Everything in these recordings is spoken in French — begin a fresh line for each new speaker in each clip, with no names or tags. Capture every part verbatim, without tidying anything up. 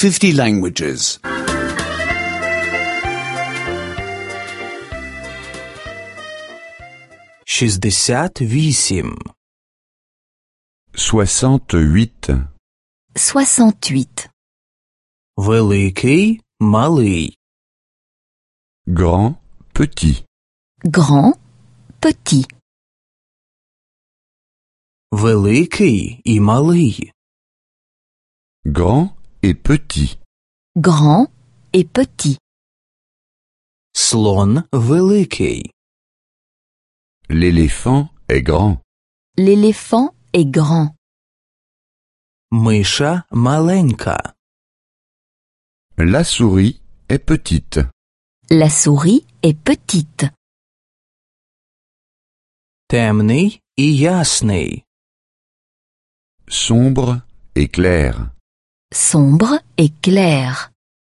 fifty languages.
шістдесят вісім.
soixante-huit.
soixante-huit.
Великий, малий.
Grand, petit.
Grand, petit.
Великий і малий.
Grand et petit.
Grand et petit.
Слон великий.
L'éléphant est grand.
L'éléphant est grand.
Миша маленька.
La souris est petite.
La souris est petite.
Темний і ясний.
Sombre et clair.
Sombre et clair.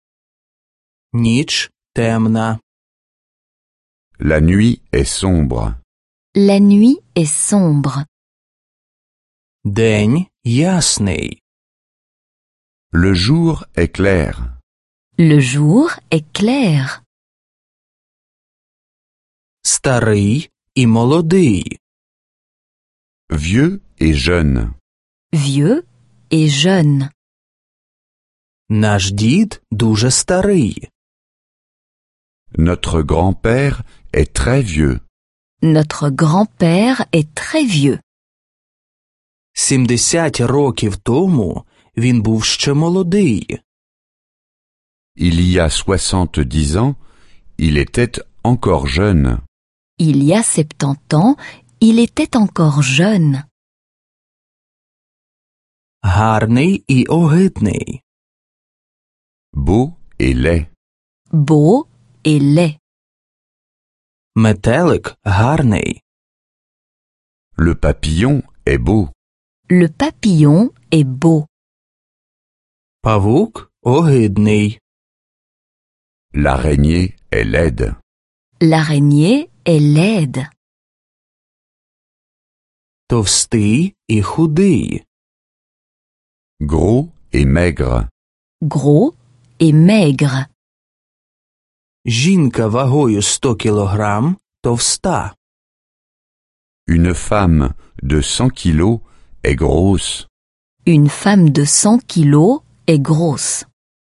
Ніч темна.
La nuit est sombre.
La nuit est sombre.
День ясний.
Le jour est clair.
Le jour est clair.
Старий і молодий.
Vieux et jeune.
Vieux et jeune.
Наш дід дуже старий.
Notre grand-père est très vieux.
Notre grand-père est très vieux.
сімдесят років тому він був ще молодий.
Il y a soixante-dix ans, il était encore jeune.
Il y a septante ans, il était encore jeune.
Гарний і огидний.
Beau et laid.
Beau et laid.
Метелик гарний.
Le papillon est beau.
Le papillon est beau.
Павук огидний.
L'araignée est laide.
L'araignée est laide.
Товстий і худий.
Gros et maigre.
Gros et maigre.
Жінка вагою сто кілограм товста.
Une femme de cent kilos est grosse.
Une femme de cent kilos est grosse.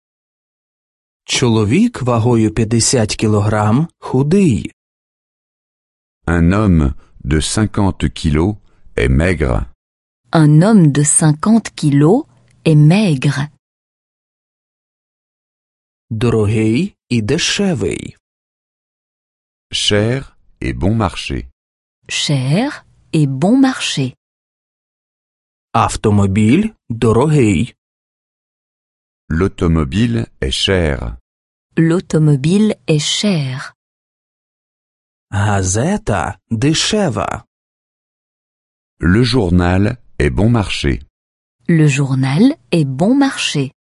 Чоловік вагою п'ятдесят кілограм худий.
Un homme de cinquante kilos est maigre.
Un homme de cinquante kilos est maigre.
Дорогий і дешевий.
Cher et bon marché.
Cher et bon marché.
Автомобіль дорогий.
L'automobile est cher.
L'automobile est cher.
Газета дешева.
Le journal est bon marché.
Le journal est bon marché.